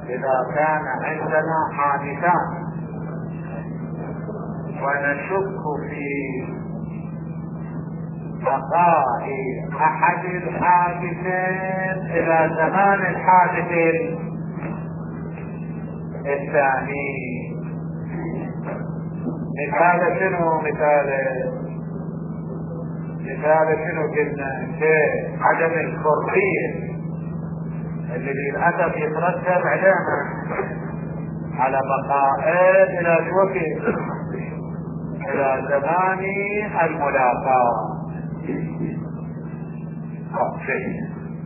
إذا كان عندنا حادثان ونشك في بقاء أحد الحادثين إلى زمان الحادث الثاني. مثال شنو؟ مثال شنو قلنا؟ عدم الحرية اللي للأسف يترتب على بقائه إلى وقت إلى زمان الملاقاة. شيء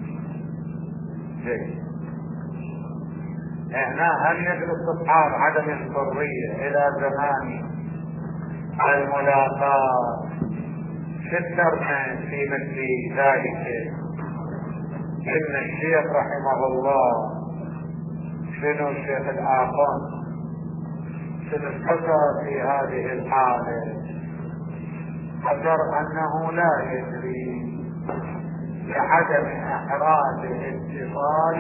هنا هل يجلس اصحاب عدم الحرية إلى زمان الملاقاة؟ فكرنا في مثل ذلك إن الشيخ رحمه الله شنو الشيخ الآخر شنو الحجر في هذه الحالة؟ حجر أنه لا يدري لعدم إحراز الاتصال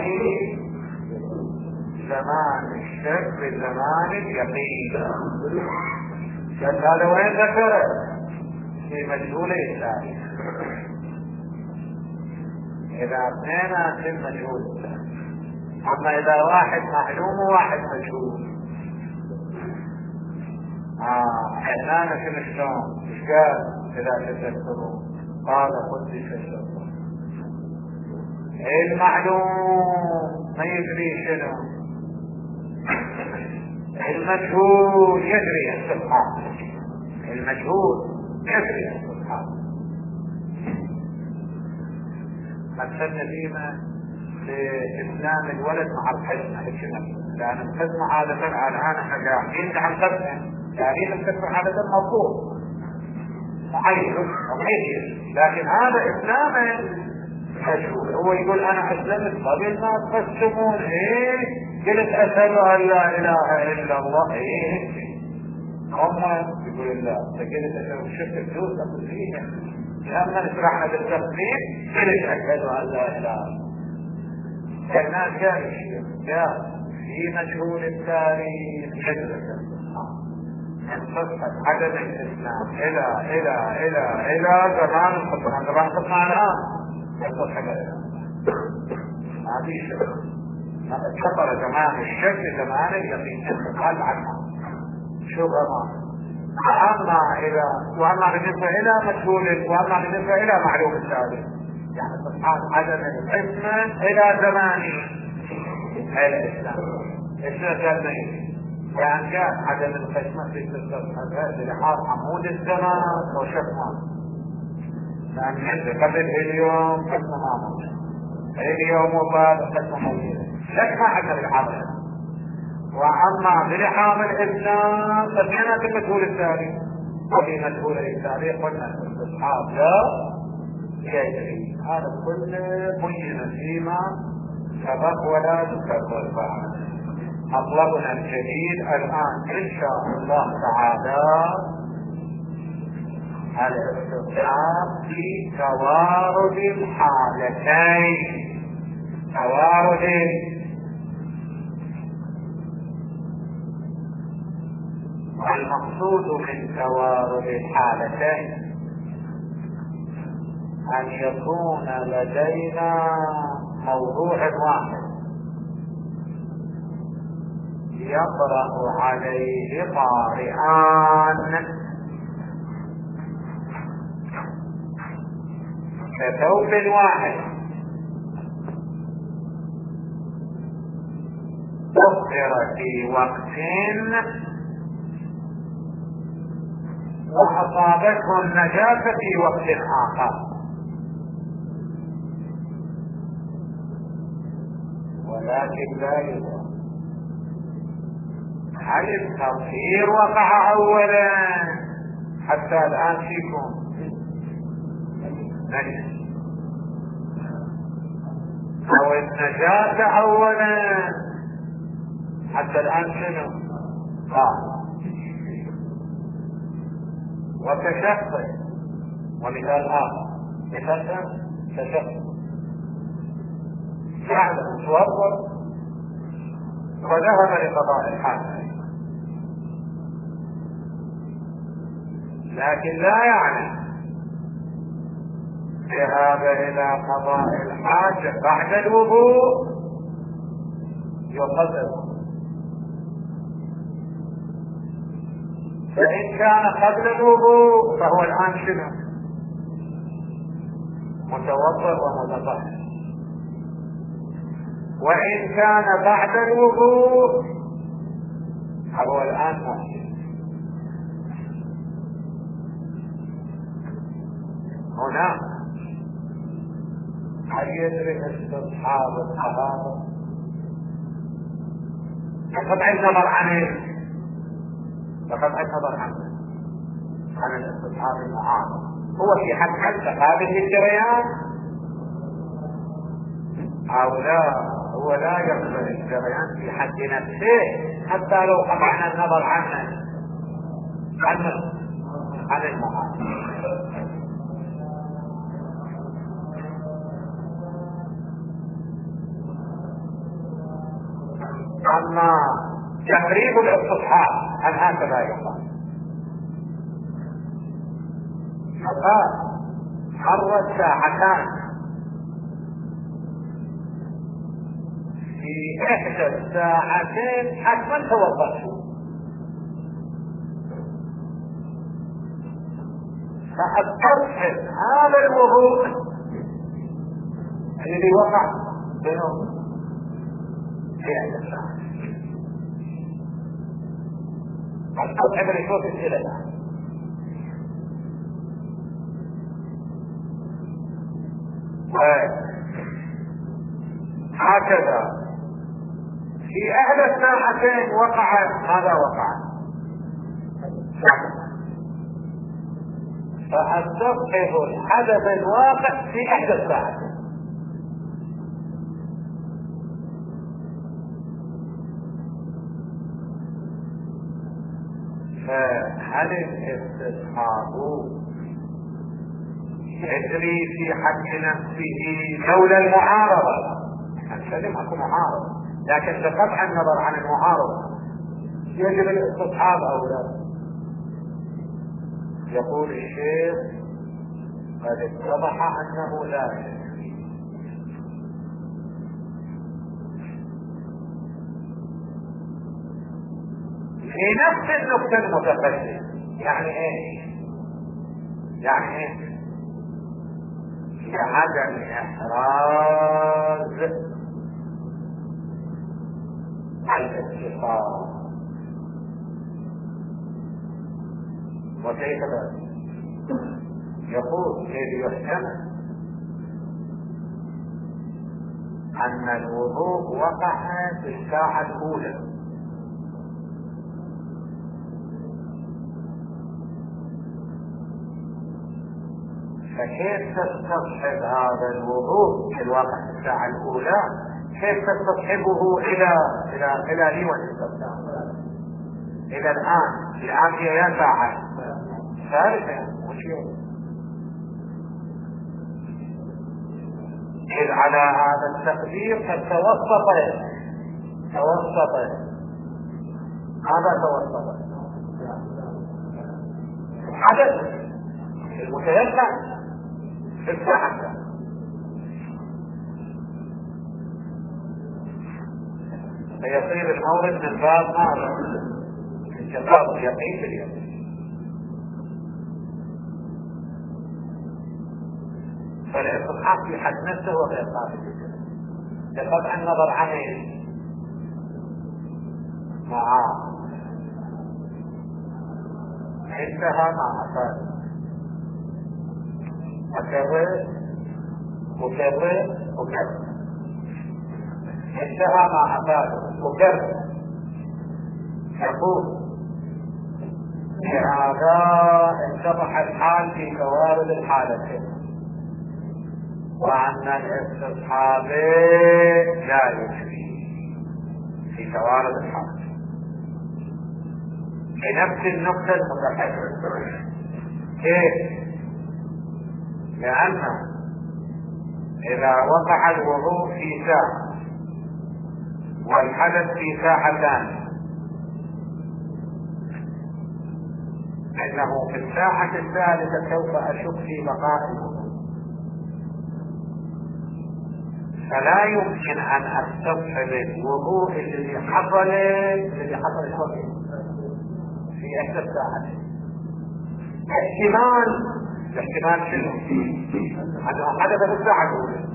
زمان الشك بزمان اليقين. هذا وين ذكره؟ في مجهول الثاني. إذا اثنين في المجهول الثاني. أما إذا واحد معلوم وواحد مجهول احنا شنو شلون؟ ايش قال؟ إذا تذكروا قال قدس الشر المعلوم ما يدري شنو، المجهول يدري السبحان، المجهول يدري السبحان. مثلنا فيما لإسلام الولد مع الحزمة، لأن الحزمة عادة الآن احنا قاعدين نحن قسمة يعني الحزمة عادة مضبوط محيط، لكن هذا إسلام مجهول. هو يقول أنا أسلمت قبل ما تقسمون، قلت أشهد أن لا إله إلا الله، هم يقول لا فقلت أشهد شفت الفلوس أقول فيها لما نشرحنا بالتقسيم قلت أشهد أن لا إله. الناس قال في مجهول التاريخ حجرة انتصحت عدم الإسلام إلى زمان الخطر. هذا راح تطلع الآن يتصحب هذه شك انتقل زمان الشك زمان اليقين انتقال عنها شو غمان. وأما بالنسبة إلى مجهول وأما بالنسبة إلى معلوم التاريخ يعني سبحان عدم الحكمة إلى زمان الإسلام. إيش كان يعني كان عدم الحكمة في تلك لحاظ عمود الزمان وشكمه، لأن قبل اليوم حكمة معمولة اليوم وبعد حكمة موجودة شكمة حتى بالحاضر. وأما بلحاظ الإسلام فكان في المجهول التاريخ، وفي مجهول التاريخ قلنا الاستصحاب لا يدري. هذا كله بين فيما سبق ولا تكرر بعد. مطلبنا الجديد الآن إن شاء الله تعالى الاستصحاب في توارد الحالتين. المقصود من توارد الحالتين أن يكون لدينا موضوع واحد يقرأ عليه قارئان كثوب واحد أخر في وقت وأصابته النجاة في وقت آخر، ولكن لا يدرى هل التطهير وقع أولا حتى الآن فيكم نجس، أو النجاة أولا حتى الآن شنو وتشخص. ومثال آخر مثال تشخص فعلا توضأ وذهب لقضاء الحاجة، لكن لا يعني ذهاب إلى قضاء الحاجة بعد الوضوء يقدر. فإن كان قبل الوضوء فهو الآن شنو؟ متوضئ ومتطهر. وإن كان بعد الوضوء فهو الآن محدث. هنا هل يدرك استصحاب الطهارة بقطع النظر عن الاستصحاب المعارض؟ هو في حد قابل للجريان أو لا؟ هو لا يقبل الجريان في حد نفسه حتى لو قطعنا النظر عن المعارض. أما تقريب الاستصحاب هل هكذا يقال؟ فقال مر ساعتان في إحدى الساعتين حتما توضأت، فأسترحب هذا الوضوء الذي وقع بينهم في إحدى الساعات، أسترحب لشوف السلة. هكذا في احدى الساعتين وقع ماذا وقع؟ فاستصحب الحدث الواقع في احدى الساعتين. فهل الاستصحاب يجري في حق نفسه لولا المعارضة؟ نسلم اكو معارضة، لكن بقطع النظر عن المعارضة يجب الاستصحاب او لا؟ يقول الشيخ قد اتضح انه لا يجري. في نفس النقطة المتقدمة. يعني ايه؟ لعدم احراز الاتصال. وكيف ذلك؟ يقول كيف يحتمل ان الوضوء وقع في الساعة الاولى، فكيف تستصحب هذا الوضوء في الواقع في الساعة الأولى؟ كيف تستصحبه إلى ليوم إلى الآن هي ساعة ثالثة؟ إذ على هذا التقدير قد توسط هذا توسط حدث المتيسر في الساعة، فيصير المورد من باب ماذا؟ انتقاض اليقين في اليقين. فالاستصحاب في حد نفسه وغير قابل بقطع النظر عن معاه. انتهى ما أفاد. أكرر انتهى ما أفاد وكرر. يقول لهذا اتضح الحال في توارد الحالتين، وأن الاستصحاب لا يجري في توارد الحالتين بنفس النقطة المتحدثة. كيف؟ لأن إذا وقع الوضوء في ساعة الحدث في ساحة ثانية، انه في الساحة الثالثة سوف اشك في بقاء الوضوء، فلا يمكن ان استصحب الوضوء الذي حصل في احدى الساعتين. الاحتمال شنو؟ انه حدث في الساعة الاولى،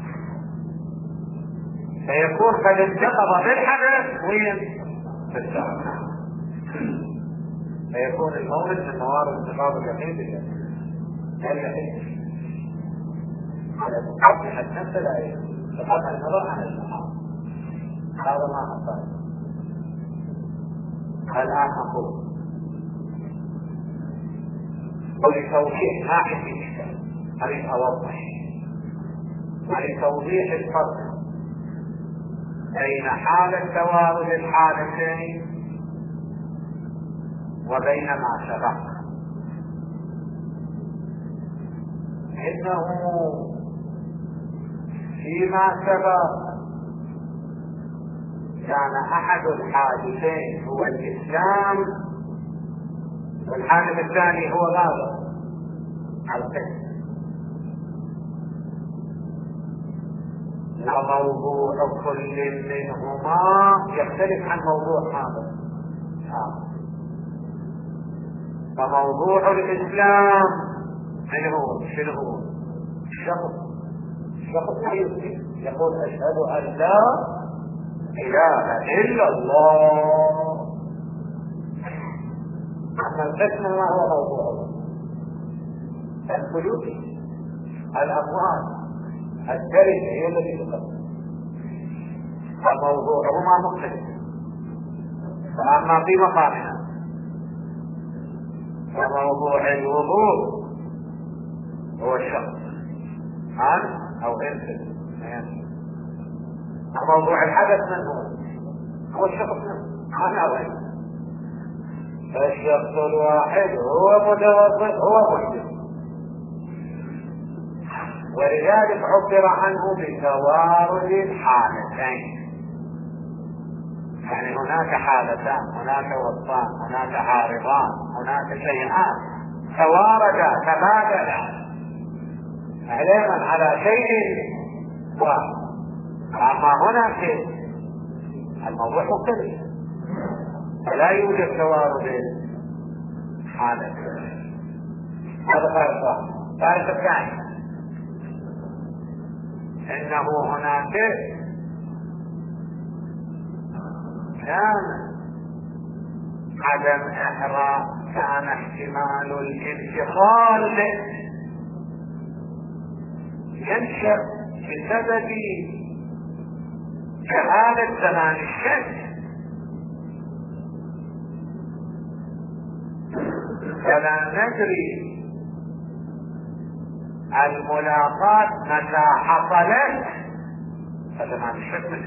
فيكون قد انتقض بالحدث وين؟ في الساعة، فيكون المورد من موارد انتقاض اليقين على تقبح النفس لا يتقبح النظر عن الصحابة. هذا ما حصل. الآن أقول ولتوضيح ما عندي إشكال، أريد أوضح ولتوضيح الفرق بين حالة توارد الحالتين وبين ما سبق. إنه فيما سبق كان أحد الحادثين هو الإسلام، والحادث الثاني هو ماذا؟ القتل. وموضوع كل منهما يختلف عن موضوع هذا. فموضوع الإسلام شنو هو؟ الشخص يقول أشهد أن لا إله إلا الله. أما القسم ما هو موضوعه؟ الفلوس، الأموال، الدرجة هي التي تقدم، فموضوعهما مختلف. فأما في مقامنا فموضوع الوضوء هو الشخص أو إنسان، موضوع الحدث من هو الشخص أنا وين. الشخص الواحد هو متوضئ هو مسلم، ولذلك عبر عنه بتوارد الحالتين. يعني هناك حالتان، هناك وصفان، هناك عارضان، هناك شيئان تواردا تبادلا علما على شيء واحد. أما هنا في الموضوع مختلف، فلا يوجد توارد حالتين. هذا فارق واحد. فارق الثاني انه هناك كان عدم احراء، كان احتمال الانفصال ينشأ بسبب جهالة زمان الشمس، فلا ندري الملاقات متى حصلت فزمان الشمس،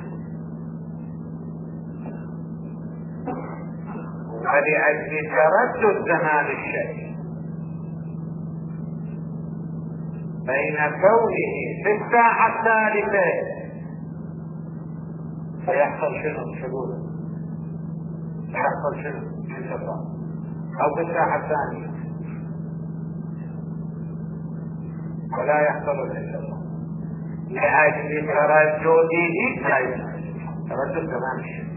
ولأجل تردد زمان الشمس بين كونه في الساعة الثالثة فيحصل شنو؟ يحصل انشطار، أو في الساعة الثانية ولا يحصل الانشطار لأجل تردد زمان الشمس.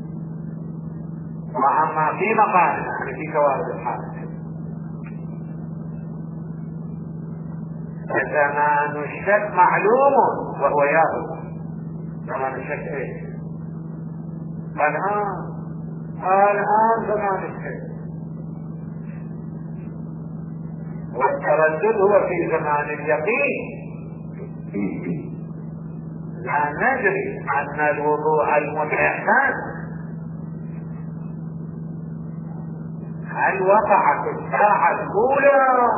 وأما في مقامنا يعني في كوارث الحادثة فزمان الشك معلوم وهو يابس. زمان الشك ايه؟ الآن زمان الشك، والتردد هو في زمان اليقين. لا ندري أن الوضوء المتيقن هل وقع في الساعة الأولى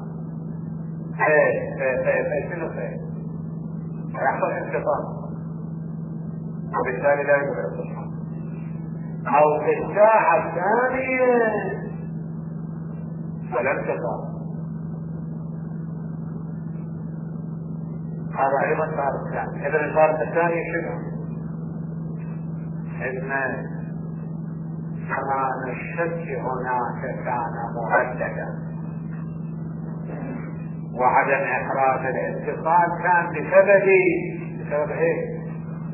يحصل انقطاع وبالتالي لا يوجد الصحة، أو في الساعة الثانية فلا انقطاع. هذا أيضا الفارق الثاني. إذن الفارق الثاني شنو؟ إن زمان الشك هناك كان مهددا، وعدم إخراج الاتصال كان بسبب إيه؟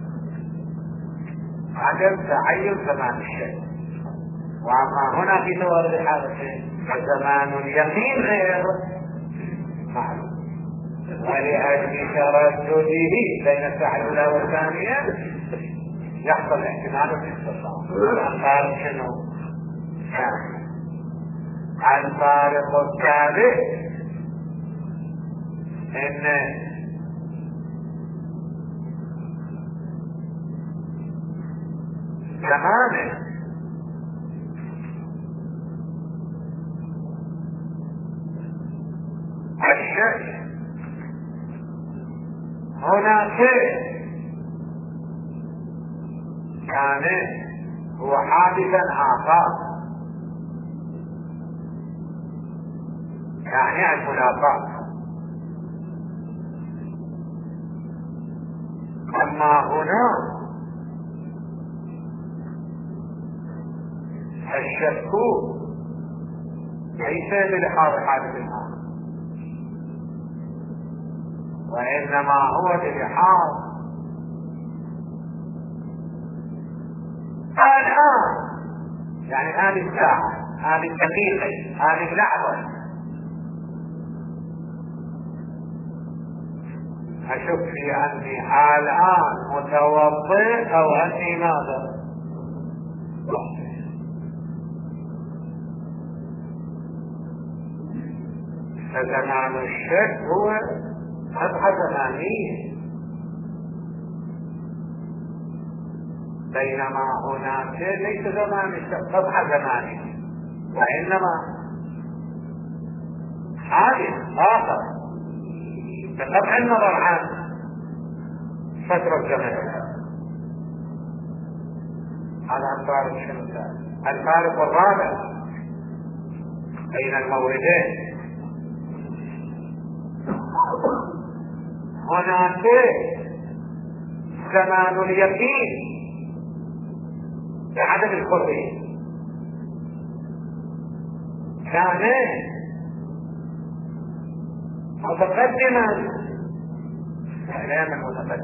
عدم تعين زمان الشك. وأما هنا في توارد الحادثين فزمان اليقين غير معلوم، ولأجل تردده بين الساعة الأولى والثانية يحصل احتمال الاتصال. قال شنو؟ الفارق الثالث ان زمانه الشك هناك كان هو حادثا آخر، يعني الملاقاة. أما هنا الشك ليس بلحاظ حادث آخر، وإنما هو بلحاظ الآن، يعني هذه الساعة، هذه الدقيقة، هذه اللحظة أشك في أني الآن متوضئ أو أني ماذا؟ فزمان الشك هو قطعة زمانية، بينما هناك ليس زمان الشك قطعة زمانية، وإنما حادث آخر بقطع النظر عن فترة زمنية. هذا الفارق شنو؟ الفارق الرابع بين الموردين. هناك زمان اليقين بعدم الحرية كان متقدما، كان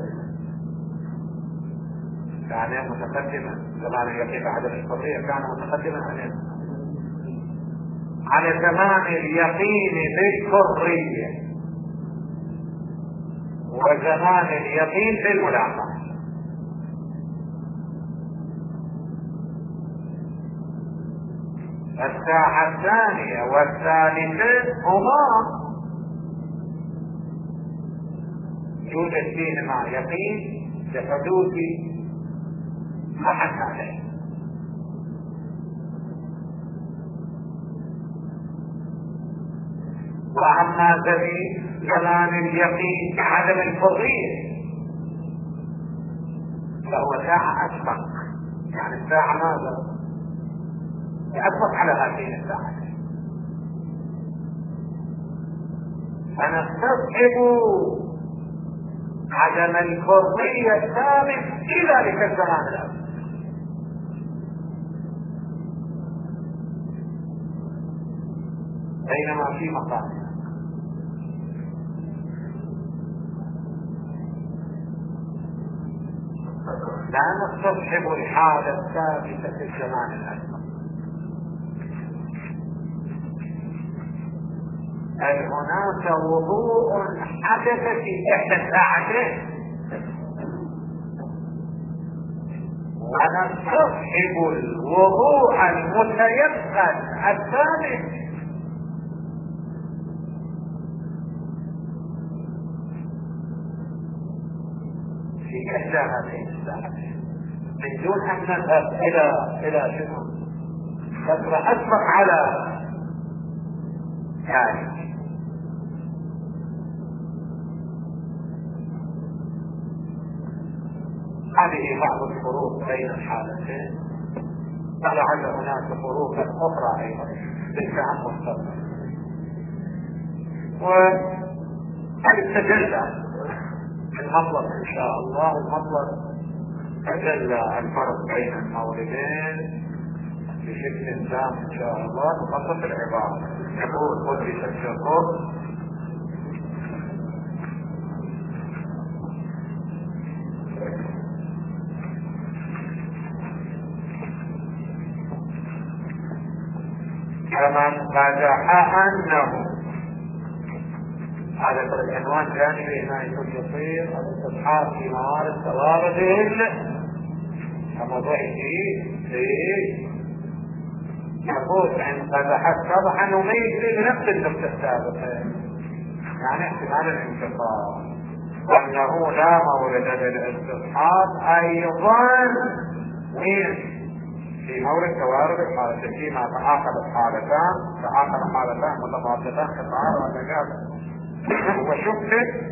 متقدما زمان اليقين بعدم الحرية كان متقدما على زمان اليقين بالحرية وزمان اليقين بالملاقاة. الساعة الثانية والثالثة هما يوجد فيهما يقين بحدوث أحد هذين. وأما زمان اليقين بعدم الحرية فهو ساعة أسبق، يعني الساعة ماذا؟ أسبق على هذه الساعة. فنستصحب عدم الحرية الثابت في ذلك الزمان الأول، بينما في مقام لا نستصحب الحالة الثابتة في الزمان الأول. هل هناك وضوء حدث في إحدى الساعتين ونستصحب الوضوء المتيقن الثابت في إحدى هذه الساعتين من دون أن نذهب إلى شنو؟ فترة أسبق على ذلك. هذه بعض الفروق بين الحالتين، ولعل هناك فروق أخرى أيضا بالفهم والصبر. وهل تجلى المطلب إن شاء الله، المطلب أجل الفرق بين الموردين بشكل تام إن شاء الله نخصص العبارة. يقول قدس الشيخ كمن قدح أنه، هذا العنوان جانبي هنا يكون يصير الاستصحاب في موارد توارد الموضوع فيه يقول عن قدح الصبح انه ما يجري بنفس النقطة السابقة، يعني احتمال الانتقال، وانه لا مورد للاستصحاب ايضا في مورد توارد الحالتين فيما تعاقد حالتان متضادتان كالطهارة والنجاسة، وشكت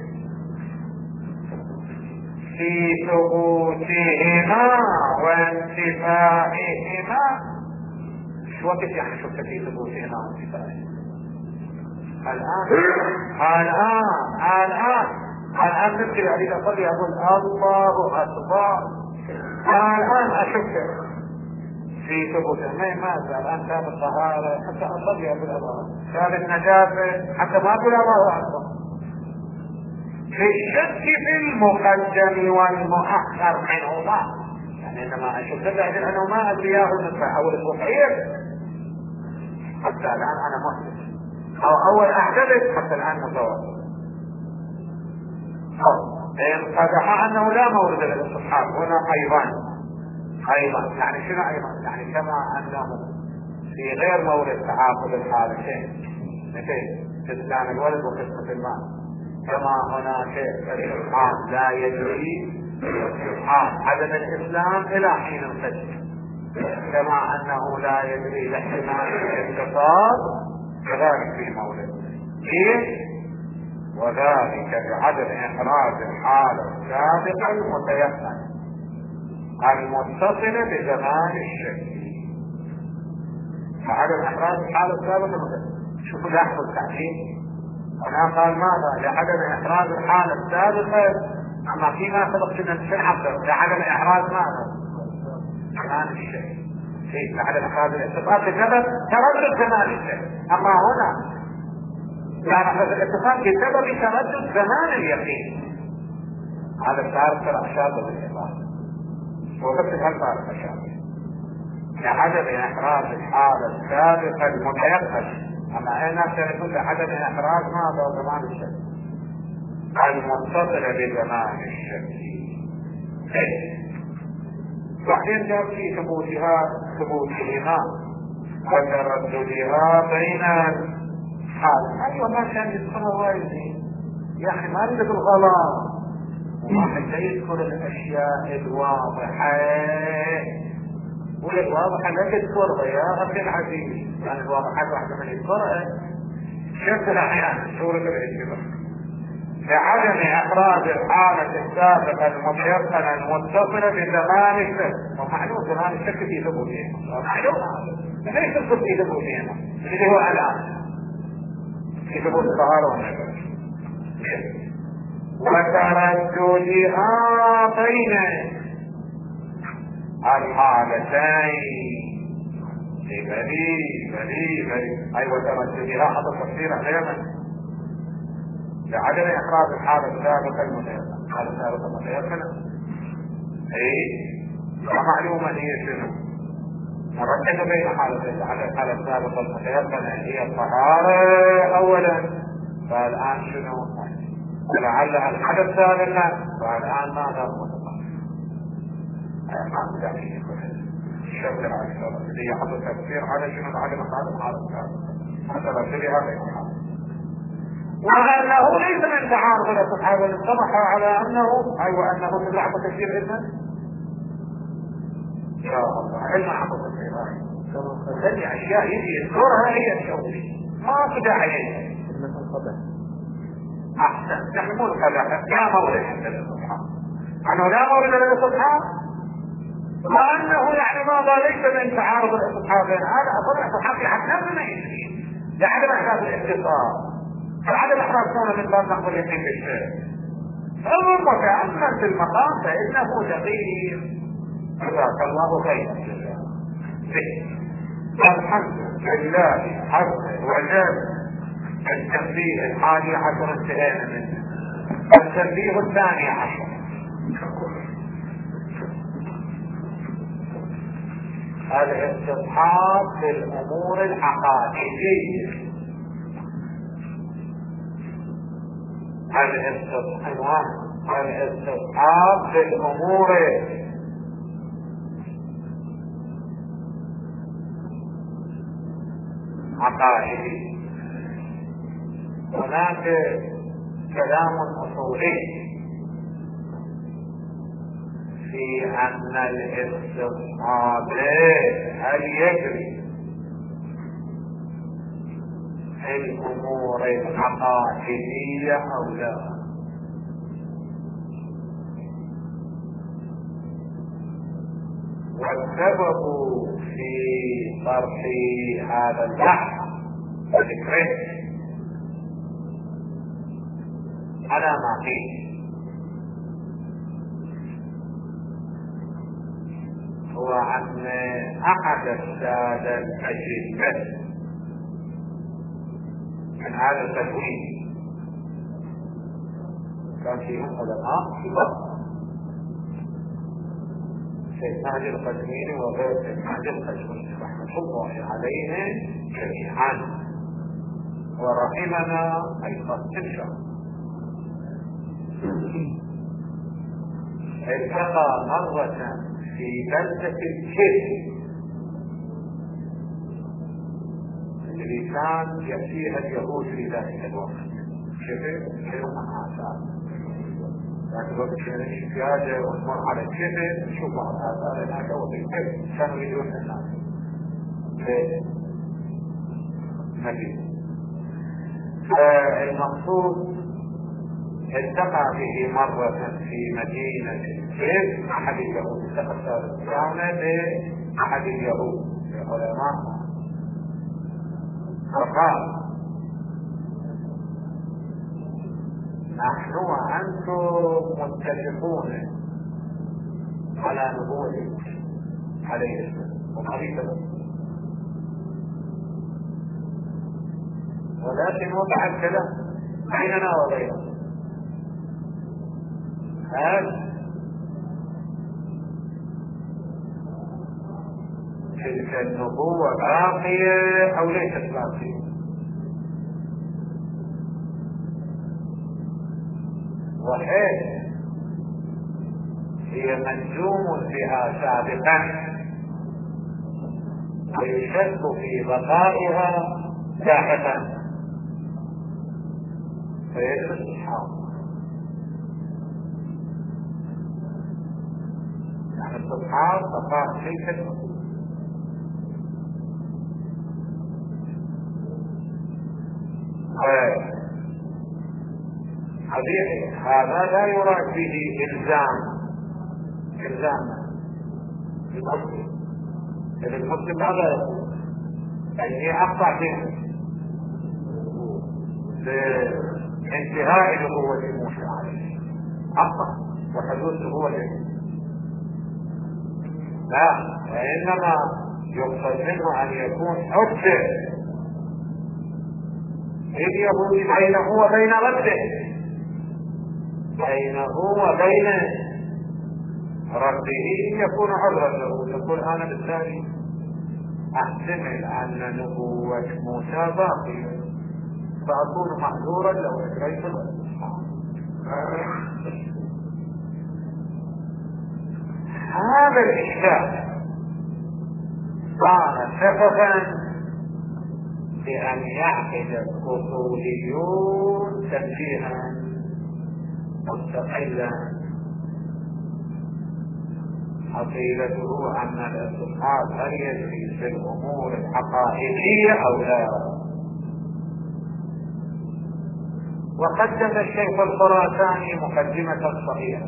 في ثبوتهما وانتفائهما. شو وقت يعني شكت في ثبوتهما وانتفائهما؟ الآن نبكي عليك أصلي أقول الله أكبر، الآن أشك في ثبوتهما. ماذا الآن كان الطهارة حتى أصلي أقول الله، كان النجاسة حتى ما أقول الله أكبر. في الشك في المقدم والمؤخر منهما، يعني انما اشك بعد انه ما ادرياه المدفع او الصحيح حتى الان انا محدث، او اول احدث حتى الان متوسط. ان قدح انه لا مورد للاستصحاب هنا ايضا يعني شنو ايضا؟ يعني كما انه في غير مورد تعاقد الحالتين مثل استسلام الولد وقسمة المال، كما هناك الاستصحاب لا يجري استصحاب عدم الاسلام الى حين القدر، كما انه لا يجري لاحتمال الانتصار كذلك في مورد كيف، وذلك بعدم احراز الحالة السابقة المتيقنة المتصلة بزمان الشك. فعدم احراز الحالة السابقة المتيقنة، شوفوا لاحظوا التعليم هنا قال ماذا؟ لعدم احراز الحالة السابقة، اما فيما سبق كنا نحضر لعدم احراز ماذا؟ زمان الشيء، لعدم احراز الاتصال بسبب تردد زمان الشيء. اما هنا يعني الاتصال بسبب تردد زمان اليقين، هذا التعرف ترى شاذ بالاتصال وقت هالتعرف شاذ لعدم احراز الحالة السابقة المتيقن. اما اي ناس يقول لعدم احراز ماذا؟ زمان الشك المتصلة بزمان الشك. بعدين جاء في ثبوتهما وترددها بين الحال. ايوه ما كان يذكر وايدين يا اخي، ما اريد الغلط، وحتى يذكر الاشياء الواضحة، والواضحة لا تذكرها يا اخي العزيز، يعني الواضحات واحدة من يذكرها شفت الاحيان سورة الانشباه لعدم احراز الحالة السابقة المتيقنة المتصلة بزمان الشك. ومعلوم زمان الشك في ثبوتهما، معلوم هذا ليس الصدق في ثبوتهما اللي هو الان في ثبوت الطهارة والنجاسة، وترددها بين الحالتين. بلي ايوه ترددها حط تفسير عليها لعدم احراز الحالة السابقة المتيقنة. الحالة السابقة المتيقنة ومعلومة هي شنو؟ مركزة بين حالتين. الحالة السابقة المتيقنة هي الطهارة اولا، فالان شنو؟ ولعلها الحدث السابقة، فالان ماذا هو الطهارة؟ ما يعني الشكل على الشرط اللي يحط التفسير على شنو بعد مقادم الحالة السابقة حتى لا تريها بين الحالة. وأنه ليس من تعارض الأصحاب الصبح على أنه أنه تلعب تفسير علما إن شاء الله علما حفظ الإيمان هذه أشياء يجي يذكرها هي الشوقي ما في داعي أحسن نحمل كذا لا مورد للأصحاب، أنه لا مورد للأصحاب، وأنه يعني ماذا ليس من تعارض الأصحاب، هذا أصلا الأصحاب في حد ما يجري لعدم أحداث الاتصال، فعدم احراز كونه من باب نقض اليقين بالشيء. ثم تأمل في المقام فإنه دقيق جزاك الله خيرا. الحمد لله عز وجل. التنبيه 11 انتهينا منه. التنبيه 12 الاستصحاب في الامور الحقائقية. الاستصحاب في الامور الحقائقية. هناك كلام اصولي في ان الاستصحاب هل يجري في الامور الحقائقية او لا. والسبب في طرح هذا البحث وذكره على ما فيه هو أن أحد السادة الأجلة من هذا التكوين كان فيهم علماء كبار، سيد مهدي القزويني وغير سيد مهدي القزويني رحمة الله عليهم جميعا، ورحمنا أيضا تلك. التقى مرة في بلدة الكيف الذي كان يأتيها اليهود في ذلك الوقت. كيف آثار ذاك الوقت كان الشجاجة ونمر على الكيف نشوف بعض آثار هناك وفي الكيف كانوا يجون الناس في مدينة. المقصود التقى به مرة في مدينة الكيف أحد اليهود، التقى الثاني بأحد اليهود العلماء، فقال نحن وأنتم متفقون على نبوة عليه السلام وخليفته، ولكن وقع الكلام بيننا وبينه هل تلك النبوة باقية أو ليست باقية؟ وحيث هي منجوم بها سابقا ويشك في بقائها لاحقا فيجب الاستصحاب. يعني الاستصحاب بقاء تلك النبوة. حديث هذا لا يراد به إلزام المسلم. المسلم ماذا يقول؟ أني أقطع به لانتهاء نبوة موسى عليه أقطع وحدوث نبوة، لا، وإنما يقصد منه أن يكون حجة اليهود بينه وبين ربه، بينه وبين ربه يكون عذرا له. يقول أنا بالتالي أحتمل أن نبوة موسى باقية فأكون معذورا لو أجريت الاستصحاب. هذا الإشكال صار سببا بأن يعقد الأصوليون تنبيها مستقلا حقيقته أن الاستصحاب هل يجري في الأمور الحقائقية أو لا. وقدم الشيخ الخراساني مقدمة صحيحة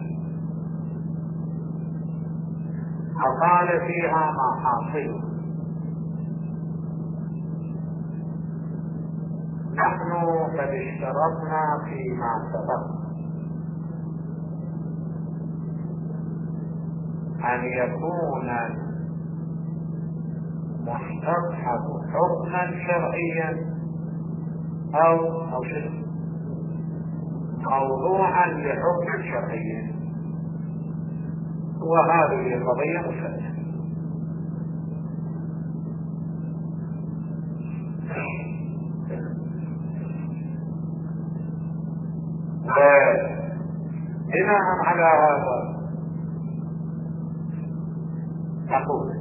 وقال فيها ما حاصل. نحن قد اشترطنا فيما سبق أن يكون المستصحب حكما شرعيا أو شيء موضوعا لحكم شرعي، وهذه القضية مسلمة. بناء على هذا نقول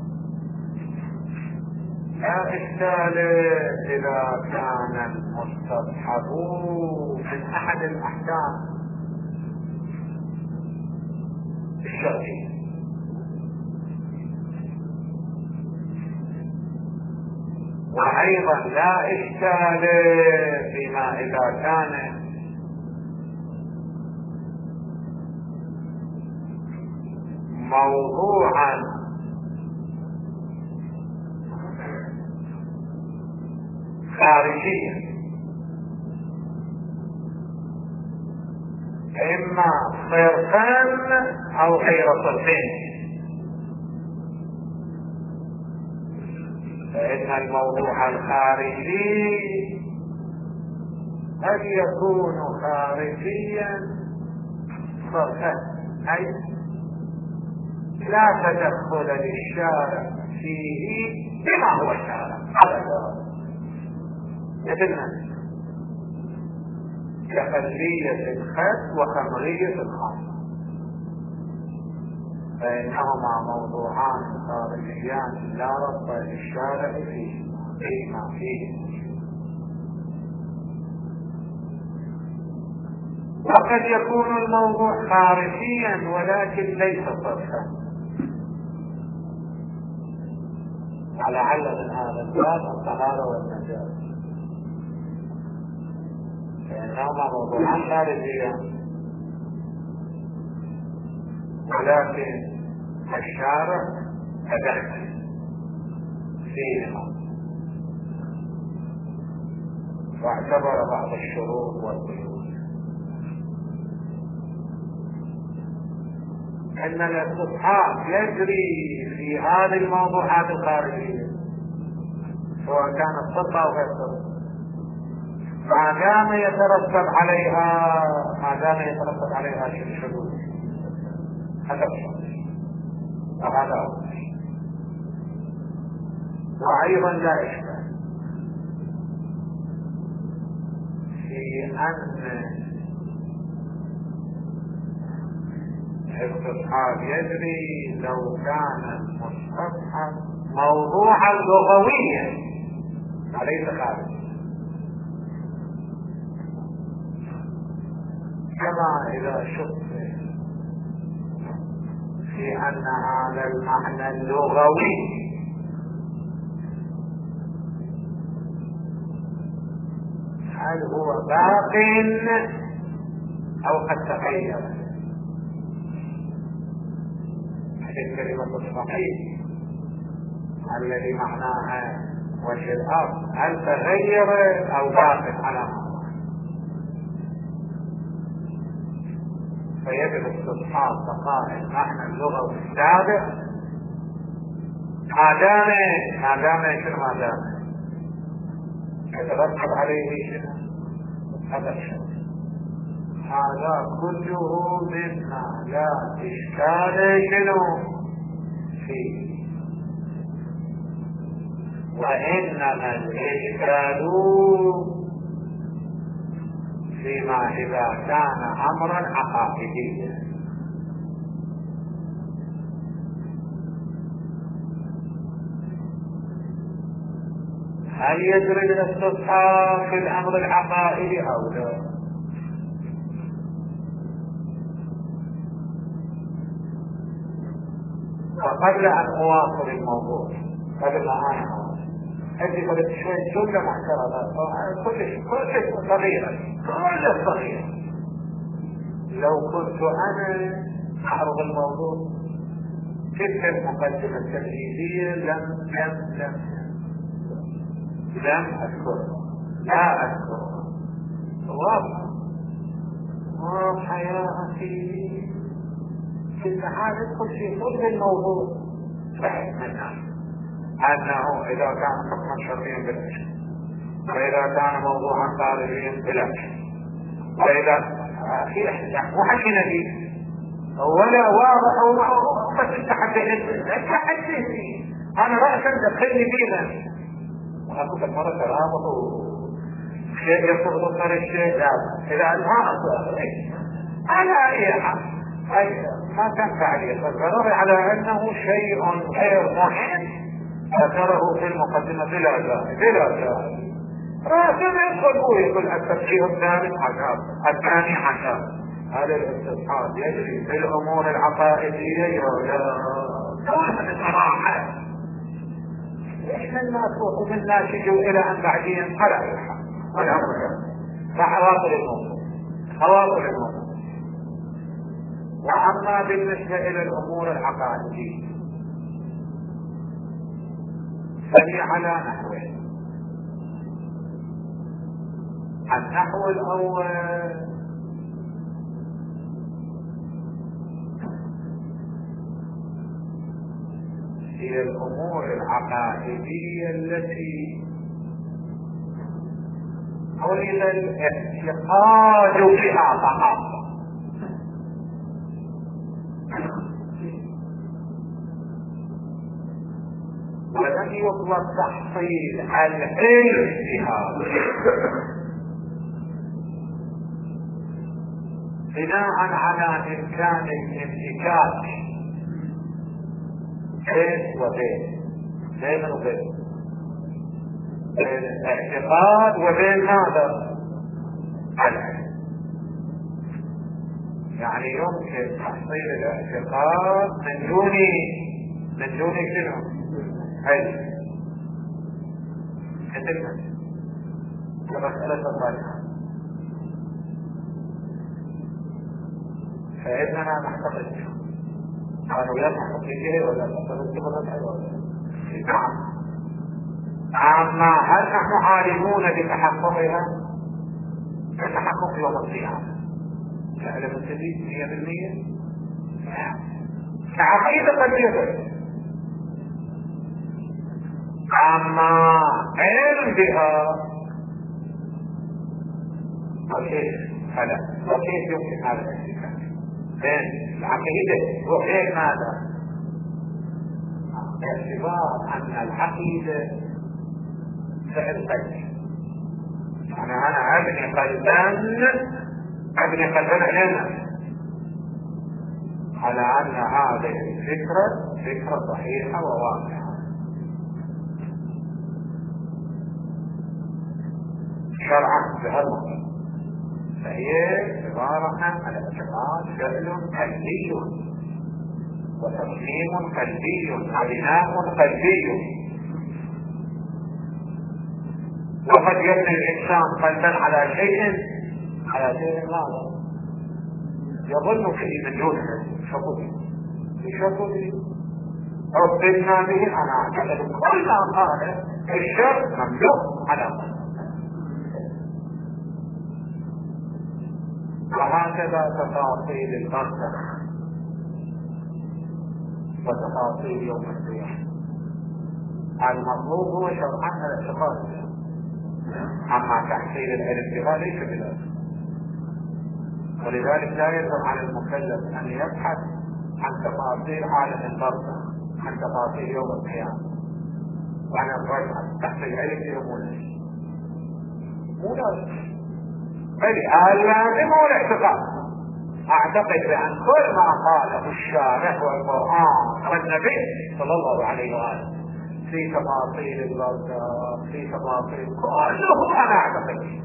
لا إشكال إذا كان المستصحب من أحد الأحكام الشرعية، وأيضا لا إشكال فيما إذا كان موضوعا خارجيا، إما صرفان أو غير صرفين. فإن الموضوع الخارجي قد يكون خارجيا صرفا، أي لا تدخل للشارع فيه بما هو الشارع أبدا، مثل كخلية الخد وخمرية الخمر، فإنهما موضوعان خارجيان لا ربط للشارع فيما فيه. وقد يكون الموضوع خارجيا ولكن ليس صرفا، على علة من هذا الباب الطهارة والنجاسة، فإنهما موضوعان خارجيان ولكن الشارع تدخل فيهما واعتبر بعض الشروط والقيود. ان الاستصحاب يجري في هذه الموضوعات الخارجية سواء كانت صدقة او غير صدقة، ما دام يترتب عليها شذوذ، هذا الشرط وهذا هو. وايضا لا اشكال في ان الاستصحاب يجري لو كان المستصحب موضوعا لغويا وليس خارجيا، كما اذا شك في ان هذا المعنى اللغوي هل هو باق او قد تغير. الكلمة الصحيح الذي معناها وجه الأرض هل تغير أو باق على معنى، فيجب استصحاب بقاء المعنى اللغوي السابق ما دام يترتب عليه شنو هذا الشيء. هذا كله مما لا إشكال شنو فيه، وإنما الإشكال فيما إذا كان أمرا عقائديا. هل يجري الاستصحاب في الأمر العقائدي أو لا؟ وقبل أن أواصل الموضوع، قبل أن أجي قلت شوية جملة محترمة، كل شيء صغيرة، كل صغيرة. لو كنت أنا أعرض الموضوع تلك المقدمة التمهيدية لم أذكرها، لا أذكرها. واضحة يا أخي، تعال ندخل في صلب الموضوع. فهمنا أنه إذا كان حكما شرعيا بالعشق، وإذا كان موضوعا خارجيا بالعشق، وإذا في احتجاج مو حكينا فيه ولا واضح ومعروف، بس انت حدثني انا رأسا دخلني فيها وأقول المرة ترابط شيء يصبغ صار الشيء لا إذا ما أصبغ على أي حال ما تنفع لي فالضرر على أنه شيء غير مهم ذكره في المقدمة بلا داعي راسا يقول التفسير الثالث عشر الثاني عشر هذا الاستصحاب يجري في الأمور العقائدية ولا صراحة إحنا الناس وهم الناس يجوا إلى أن بعدين قلع فحواصل الموضوع. وأما بالنسبة إلى الأمور العقائدية فهي على نحوين. النحو الأول هي الأمور العقائدية التي ولد الاعتقاد بها فقط، ولم يطلب تحصيل العلم بها بناء على إمكان الانفكاك بين وبين الاعتقاد وبين هذا العلم. يعني يمكن تحصيل الاعتقاد من دون شنو؟ علم. مثل مسألة الصالحة فإننا نعتقد قالوا يضحك به ولا نعم. أما هل نحن عالمون بتحققها؟ بتحقق يوم القيامة تعلم السبيل 100%؟ كعقيدة قديمة. أما علم بها وكيف هذا وكيف يمكن هذا الاستفادة بين العقيدة وغير ماذا؟ باعتبار أن العقيدة فعل قلبي. أنا أبني قلبا علينا على أن هذه الفكرة فكرة صحيحة وواقعة شرعا بهالمقام، فهي عبارة عن الاعتقاد فعل قلبي وتصميم قلبي وبناء قلبي. وقد يبني الإنسان قلبا على شيء ماذا يظن فيه من دونه شكوه ربنا به. أنا أعتقد كل ما قال الشر مملوك على قلب. وهكذا تفاصيل البرزخ وتفاصيل يوم القيامة. المطلوب هو شرعا الاعتقاد، أما تحصيل العلم بها ليس بذلك. ولذلك لا يجب على المكلف أن يبحث عن تفاصيل عالم البرزخ، عن تفاصيل يوم القيامة، وعن الرجعة تحصيل العلم بها مو لازم. اللازم هو الاعتقاد. اعتقد بان كل ما قاله الشارع والقرآن والنبي صلى الله عليه وآله في تفاصيل البرزخ في تفاصيل كله انا اعتقد.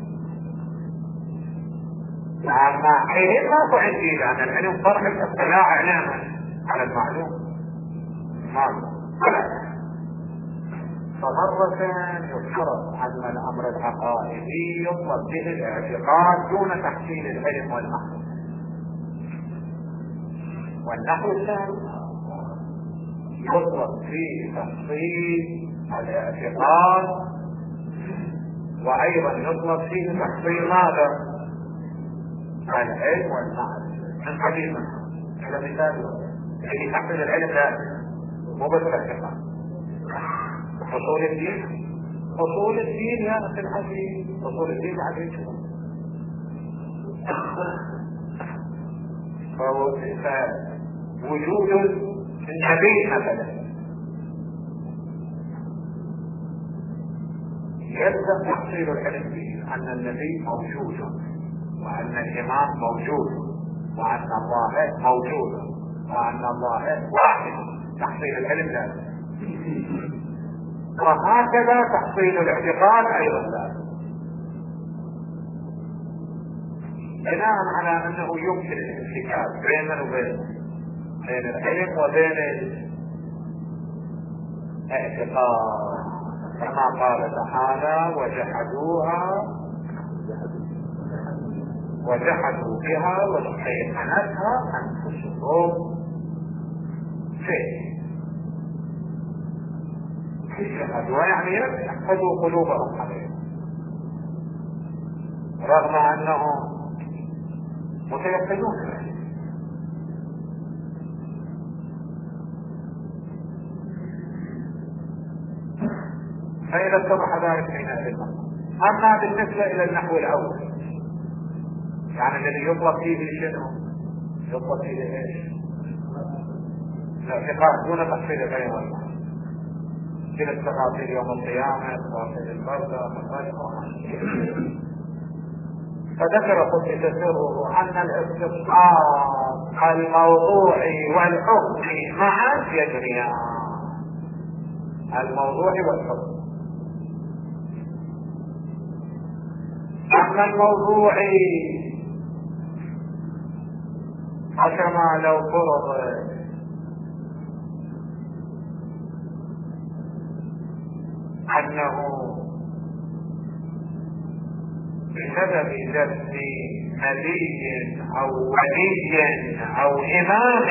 اما علم ماكو عندي، لان العلم فرق الاطلاع على المعلوم فمرة يفترض أن الأمر العقائدي يطلب به الاعتقاد دون تحصيل العلم والنحو. والنحو الثاني يطلب فيه تحصيل الاعتقاد وأيضا يطلب فيه تحصيل ماذا؟ العلم والنحو. من قبيل مثل مثال اللي تحصيل العلم لا مو بس الاعتقاد. اصول الدين، اصول الدين يا اخي الحبيب، اصول الدين بعد يجب فوجود النبي مثلا يلزم تحصيل العلم به، ان النبي موجود وان الامام موجود وان الله موجود وان الله واحد. تحصيل العلم لازم، وهكذا تحصيل الاعتقاد ايضا لازم، بناء على انه يمكن الانفكاك بين بين العلم وبين الاعتقاد، كما قال تعالى وجحدوا بها واستيقنتها انفسهم جحدوا يعني يحفظوا قلوبهم عليه رغم انهم متيقنون. فإذا اتضح ذلك حينئذ. أما بالنسبة إلى النحو الأول، يعني الذي يطلق فيه شنو؟ يطلق فيه ايش؟ الاعتقاد دون تحصيل العلم والمعنى. كلا التفاصيل يوم القيامة، تفاصيل البرزخ، فذكر قدس سره أن الاستصحاب الموضوعي والحكمي معا يجريان. الموضوعي والحكم. أما الموضوعي كما لو فرض أنه بسبب ذبح نبي أو ولي أو إمام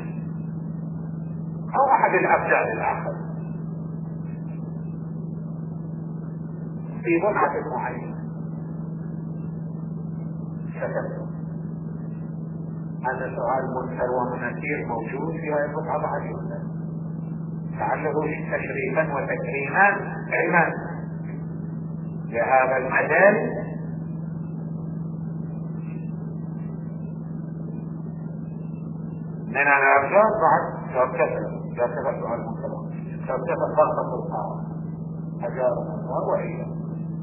أو أحد الأبدال الآخر في بضعة معينة شكرا هذا سؤال منكر ونكير موجود في هذه البضعة بعد يوم لعله تشريفا وتكريما علما لهذا المجال من الأرجاء بعد ترتفع سؤال منكر ترتفع ضغطة القاعة أجارنا الله وإياه.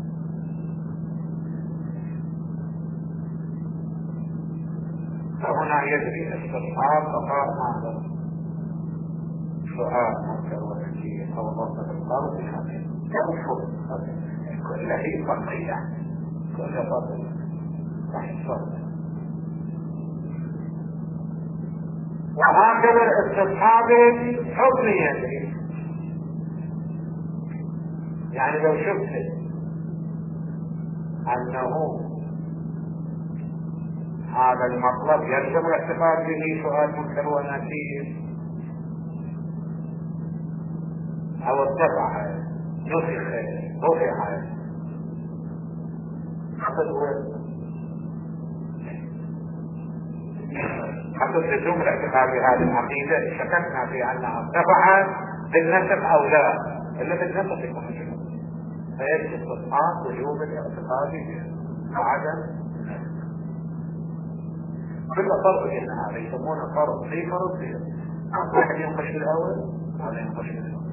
فهنا يجري استصحاب فقال ماذا؟ سؤال منكر ونكير أو ضغطة القاعة في هذا ينفر كل هي فرقية كل فضل وحصل. وهكذا الاستصحاب حكميا، يعني لو شفت انه هذا المطلب يلزم الاعتقاد به سؤال منكر ونكير او ارتفع نسخ رفع حتى لزوم الاعتقاد بهذه العقيدة شككنا في انها ارتفعت بالنسخ او لا، الا بالنسخ يكون مجنون، فيجب استصحاب وجوب الاعتقاد به وعدم كل فرق بين هذا يسمونه فرق في فرق فيه، واحد ينقش في الاول وهذا ينقش في الاول.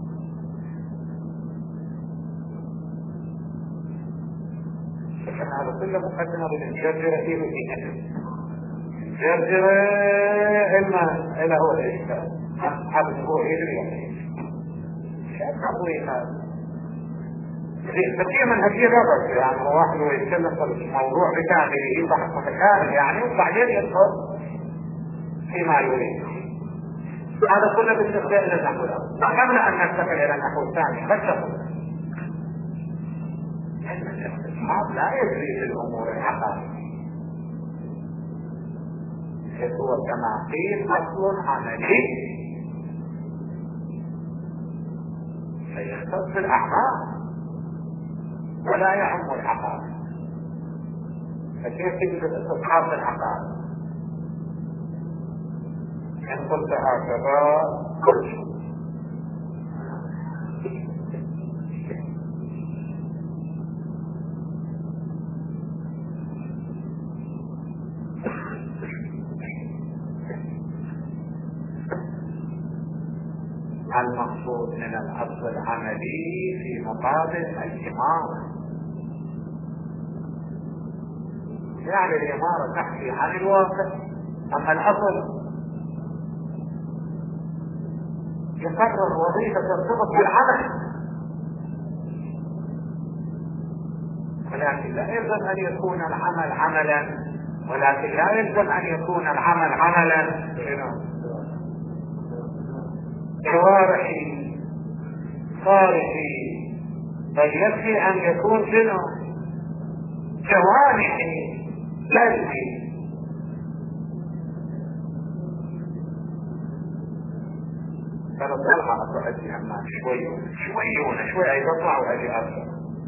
فكان هذا كله مقدمة بالجرجرة فيه جرجرة إلا هو الإشكال حابب هو يدري يعني شايف أقوي هذا بقية منهجية بابا، يعني واحد هو يتكلم في الموضوع بكامله يضحك متكامل يعني وبعدين يدخل فيما يريد. هذا كله بالنسبة إلى النحو الأول. قبل أن ننتقل إلى النحو الثاني فاتقوا الاستصحاب لا يجري في الأمور العقائدية، هو كما قيل أصل عملي فيختص بالأعمال ولا يعم العقائد. فكيف تجد الاستصحاب في العقائد؟ إن قلت هكذا قلت. المقصود من الأصل العملي في مقابل الإمارة، يعني الإمارة تحكي عن الواقع، أما الأصل يقرر وظيفة ترتبط بالعمل، ولكن لا يلزم أن يكون العمل عملا، ولكن لا يلزم أن يكون العمل عملا جوارحي صارحي، بل يكفي أن يكون شنو جوانحي قلبي. كانت طلعة أطلعتي أما شوي يطلع وأجي أرجع.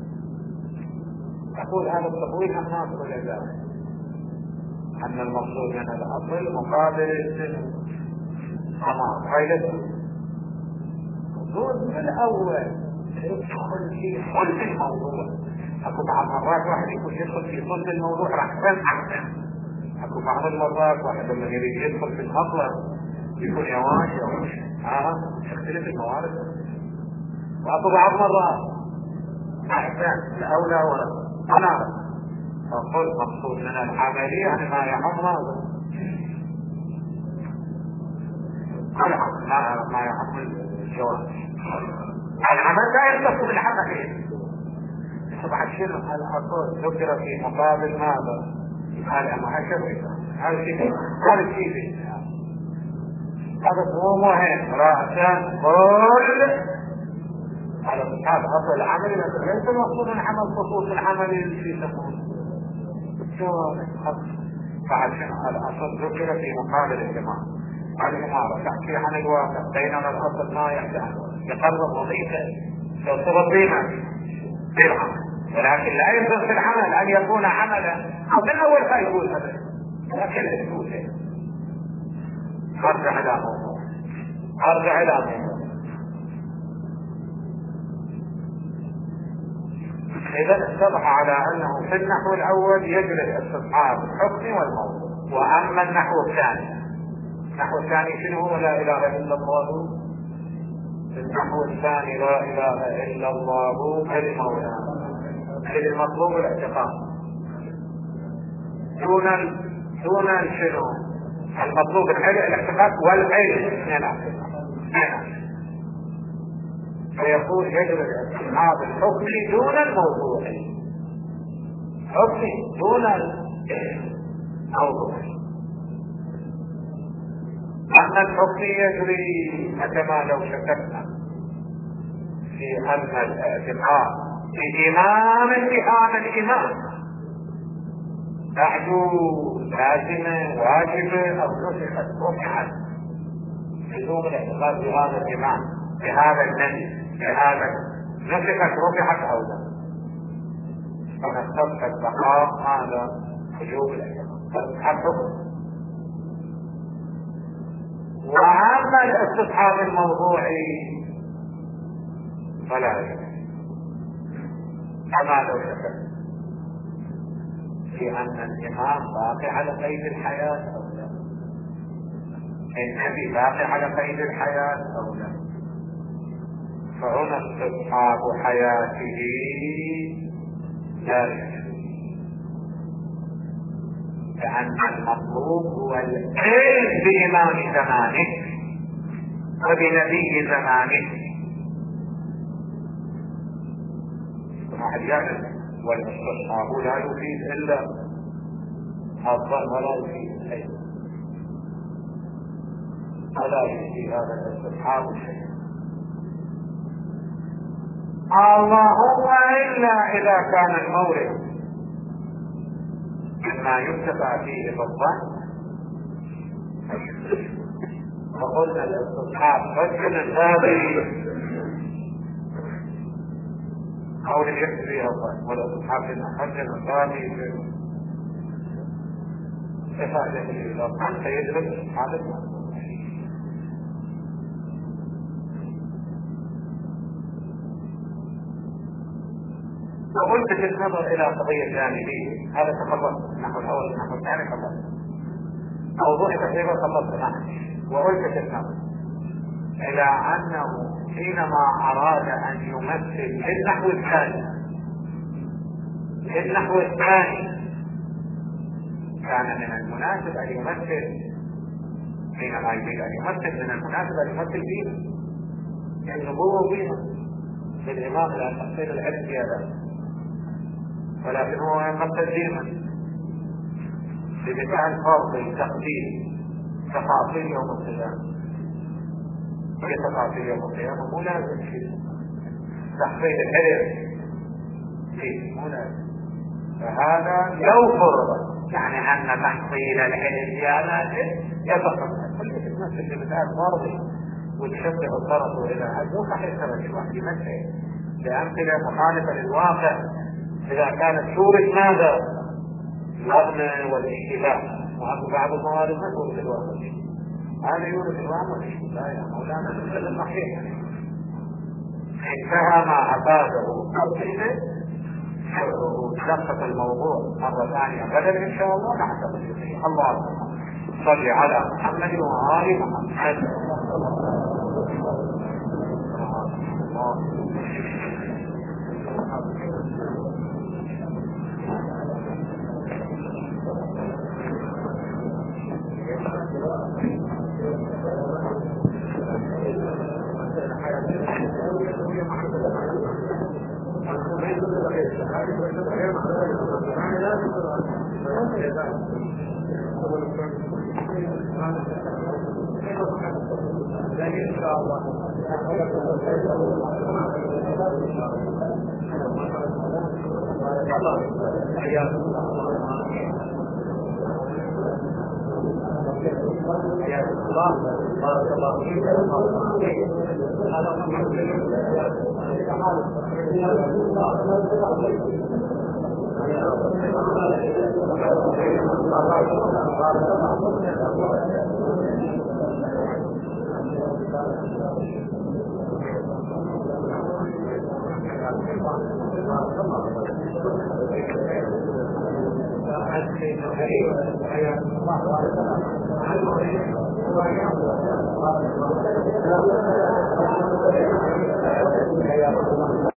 أقول هذا التطويل أمناط ولا لا؟ أن المقصود من الأصل مقابل الأمار. هاي لسه المفروض من الأول يدخل في صلب الموضوع. أكو بعض مرات واحد يكون يدخل في صلب الموضوع راح تنحسن. أكو بعض المرات واحد لما يريد يدخل في المطلب يكون يواش تختلف الموارد. وأكو بعض مرات أحسن الأولى وأنا أقول مقصود من العملية يعني ما يعم هذا ما يعم الجواب. العمل لا يختص بالعمل. طبعا شنو الأصول ذكر في مقابل ماذا؟ هذا ما هذا شيء هذا هو مهم رأسا كل على هذا أصل العمل. ليس المقصود من عمل خصوص العمل في تقول بعد شنو الأصل ذكر في مقابل الإمارة تحكي عن الواقع، بينما الأصل ما يقرب وظيفة يرتبط بها بالعمل، ولكن لا يلزم في العمل أن يكون عملا. من أول ما يقول هذا لكن يقول أرجع إلى موضوع إذا اتضح على أنه في النحو الأول يجري الاستصحاب الحكم والموضوع. وأما النحو الثاني شنو هو؟ لا إله إلا الله. النحو الثاني لا إله إلا الله كلمة المطلوب الاعتقاد دون شنو المطلوب الاعتقاد والعلم من الاعتقاد. فيقول يجب الاستصحاب الحكمي دون الموضوع، حكمي دون الموضوع. أما الحكمي يجري كما لو شككنا في أن الاعتقاد بإمام الإمام تعدو لازمة واجبة أو رفعت لزوم الاعتقاد بهذا الإمام بهذا النبي بهذا نفخت رفعت أو لا، فنستبقى البقاء هذا وجوب الاعتقاد. وأما الاستصحاب الموضوعي فلا يجب كما لو شكت في أن الإمام باقي على قيد الحياة أو لا، النبي باقي على قيد الحياة أو لا، فهنا استصحاب حياته لا يجب، لأن المطلوب هو العلم بإمام زمانه وبنبي زمانه. واحد يعلم والاستصحاب لا يفيد إلا الظن ولا يفيد شيء، ولا يفيد هذا الاستصحاب شيء. اللهم إلا إذا كان المورد مما يتبع فيه بالظن، فقلنا الاستصحاب رجل هذه أو يكفي فيها الظن، والاستصحاب لنا رجل هذه إفادة الظن فيدرك هذا الموضوع. وألفت النظر إلى قضية جانبية، هذا تخلص نحو الأول نحو الثاني خلص موضوع تقريبا خلصت معه. وألفت النظر إلى أنه حينما أراد أن يمثل في النحو الثاني كان من المناسب أن يمثل، حينما يريد أن يمثل من المناسب أن يمثل فيه النبوة فيها للإمام لا تحصيل العلم زيادة، ولكن هو يمثل ديما بمثال فرضي تقديم تفاصيل يوم القيامة. هي تفاصيل يوم القيامة مو لازم في تحصيل العلم فيه، مو لازم. فهذا لو فرض يعني أن تحصيل العلم زيادة يتقدم كل تمثل بمثال فرضي وتشبه الطرف إلى هذا مو صحيح سبب الواحد يمثل بأمثلة مخالفة للواقع إذا كانت صورة ماذا؟ الوهم والاشتباه، وهذا بعض الموارد ما تورد الواقع، هذا يورد الوهم والاشتباه. يا مولانا نسأل الصحيح انتهى ما أفاده أبعده ولخص الموضوع مرة ثانية غدا إن شاء الله نعتقد فيه. اللهم صل على محمد وآل محمد. بارك الله فيك.